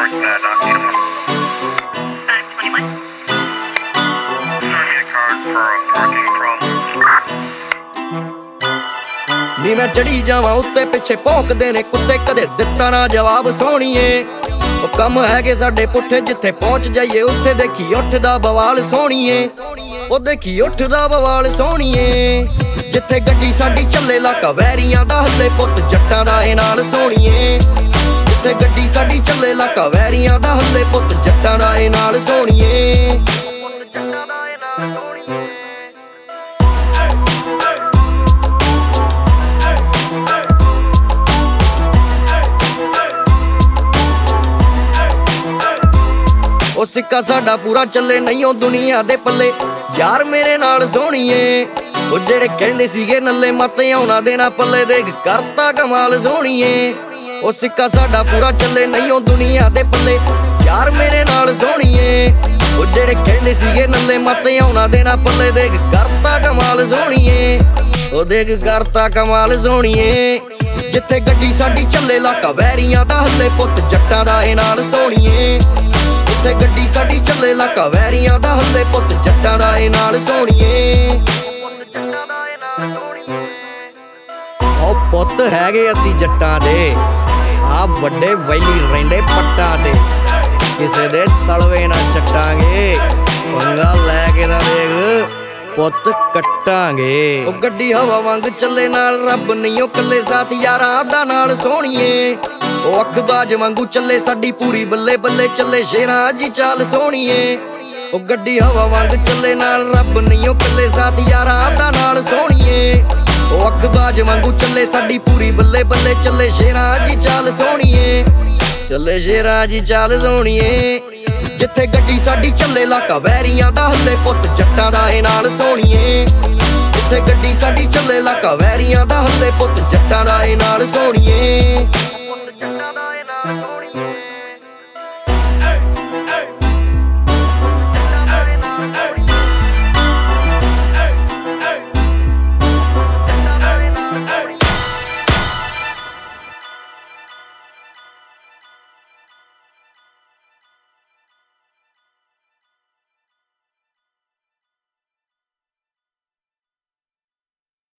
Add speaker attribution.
Speaker 1: George said, uniform.
Speaker 2: 21.
Speaker 1: Sorry, a card for a parking problem.
Speaker 3: ਨੀ ਮੈਂ ਚੜੀ ਜਾਵਾਂ ਉੱਤੇ ਪਿੱਛੇ ਭੌਂਕਦੇ ਨੇ ਕੁੱਤੇ ਕਦੇ ਦਿੱਤਾ ਨਾ ਜਵਾਬ ਸੋਹਣੀਏ ਉਹ ਕੰਮ ਹੈਗੇ ਸਾਡੇ ਪੁੱਠੇ ਜਿੱਥੇ ਪਹੁੰਚ ਜਾਈਏ ਉੱਥੇ ਦੇਖੀ ਉੱਠਦਾ ਬਵਾਲ ਸੋਹਣੀਏ ਉਹ ਦੇਖੀ ਉੱਠਦਾ ਬਵਾਲ ਸੋਹਣੀਏ ਜਿੱਥੇ ਗੱਡੀ ਸਾਡੀ ਚੱਲੇ ਲਾਕਾ ਵੈਰੀਆਂ ਦਾ ਹੱਲੇ ਪੁੱਤ ਜੱਟਾਂ ਦਾ ਇਹ ਨਾਲ ਸੋਹਣੀਏ ਜਿੱਥੇ ਗੱਡੀ ਸਾਡੀ ਚੱਲੇ ਲਾਕਾ ਵੈਰੀਆਂ ਦਾ ਹੱਲੇ ਪੁੱਤ ਜੱਟਾਂ ਦਾ ਇਹ ਨਾਲ ਸੋਹਣੀਏ ਜੱਟਾਂ ਦਾ ਇਹ ਨਾਲ ਸੋਹਣੀਏ ਉਹ ਸਿੱਕਾ ਸਾਡਾ ਪੂਰਾ ਚੱਲੇ ਨਹੀਂ ਉਹ ਦੁਨੀਆ ਦੇ ਪੱਲੇ ਯਾਰ ਮੇਰੇ ਨਾਲ ਸੋਹਣੀਏ ਉਹ ਜਿਹੜੇ ਕਹਿੰਦੇ ਸੀਗੇ ਨੱਲੇ ਮੱਤ ਆਉਣਾ ਦੇਣਾ ਪੱਲੇ ਦੇਖ ਕਰਤਾ ਕਮਾਲ ਸੋਹਣੀਏ ਉਹ ਸਿੱਕਾ ਸਾਡਾ ਪੂਰਾ ਚੱਲੇ ਨਹੀਂ ਉਹ ਦੁਨੀਆ ਦੇ ਪੱਲੇ ਯਾਰ ਮੇਰੇ ਨਾਲ ਸੋਹਣੀਏ ਉਹ ਜਿਹੜੇ ਕਹਿੰਦੇ ਸੀਗੇ ਨੱਲੇ ਮੱਤ ਆਉਣਾ ਦੇਣਾ ਪੱਲੇ ਦੇਖ ਕਰਤਾ ਕਮਾਲ ਸੋਹਣੀਏ ਉਹ ਦੇਖ ਕਰਤਾ ਕਮਾਲ ਸੋਹਣੀਏ ਜਿੱਥੇ ਗੱਡੀ ਸਾਡੀ ਚੱਲੇ ਲਾਕਾ ਵੈਰੀਆਂ ਦਾ ਹੱਲੇ ਪੁੱਤ ਜੱਟਾਂ ਦਾ ਇਹ ਨਾਲ ਸੋਹਣੀਏ ਜਿੱਥੇ ਗੱਡੀ ਸਾਡੀ ਚੱਲੇ ਲਾਕਾ ਵੈਰੀਆਂ ਦਾ ਹੱਲੇ ਪੁੱਤ ਜੱਟਾਂ ਦਾ ਇਹ ਨਾਲ ਸੋਹਣੀਏ ਉਹ ਪੁੱਤ ਹੈਗੇ ਅਸੀਂ ਜੱਟਾਂ ਦੇ ਆ ਵੱਡੇ ਵੈਲੀ ਰਹਿੰਦੇ ਪੱਟਾਂ ਤੇ ਕਿਸੇ ਦੇ ਤਲਵੇ ਨਾ ਚੱਟਾਂਗੇ ਪੰਗਾ ਲੈ ਕੇ ਤਾਂ ਦੇਖ ਪੁੱਤ ਕੱਟਾਂਗੇ ਉਹ ਗੱਡੀ ਹਵਾ ਵਾਂਗ ਚੱਲੇ ਨਾਲ ਰੱਬ ਨਹੀਂ ਉਹ ਕੱਲੇ ਸਾਥ ਯਾਰਾਂ ਦਾ ਨਾਲ ਸੋਹਣੀਏ ਉਹ ਅੱਖਬਾਜ ਵਾਂਗੂ ਚੱਲੇ ਸਾਡੀ ਪੂਰੀ ਬੱਲੇ ਬੱਲੇ ਚੱਲੇ ਸ਼ੇਰਾਂ ਜੀ ਚਾਲ ਸੋਹਣੀਏ ਉਹ ਗੱਡੀ ਹਵਾ ਵਾਂਗ ਚੱਲੇ ਨਾਲ ਰੱਬ ਨਹੀਂ ਉਹ ਕੱਲੇ ਸਾਥ ਯਾਰਾਂ ਦਾ ਨਾਲ ਸੋਹਣੀਏ ਉਹ ਅੱਖਬਾਜ ਵਾਂਗੂ ਚੱਲੇ ਸਾਡੀ ਪੂਰੀ ਬੱਲੇ ਬੱਲੇ ਚੱਲੇ ਸ਼ੇਰਾਂ ਜੀ ਚਾਲ ਸੋਹਣੀਏ ਚੱਲੇ ਸ਼ੇਰਾਂ ਜੀ ਚਾਲ ਸੋਹਣੀਏ ਜਿੱਥੇ ਗੱਡੀ ਸਾਡੀ ਚੱਲੇ ਲਾਕਾ ਵੈਰੀਆਂ ਦਾ ਹੱਲੇ ਪੁੱਤ ਜੱਟਾਂ ਦਾ ਇਹ ਨਾਲ ਸੋਹਣੀਏ ਜਿੱਥੇ ਗੱਡੀ ਸਾਡੀ ਚੱਲੇ ਲਾਕਾ ਵੈਰੀਆਂ ਦਾ ਹੱਲੇ ਪੁੱਤ ਜੱਟਾਂ ਦਾ ਇਹ ਨਾਲ ਸੋਹਣੀਏ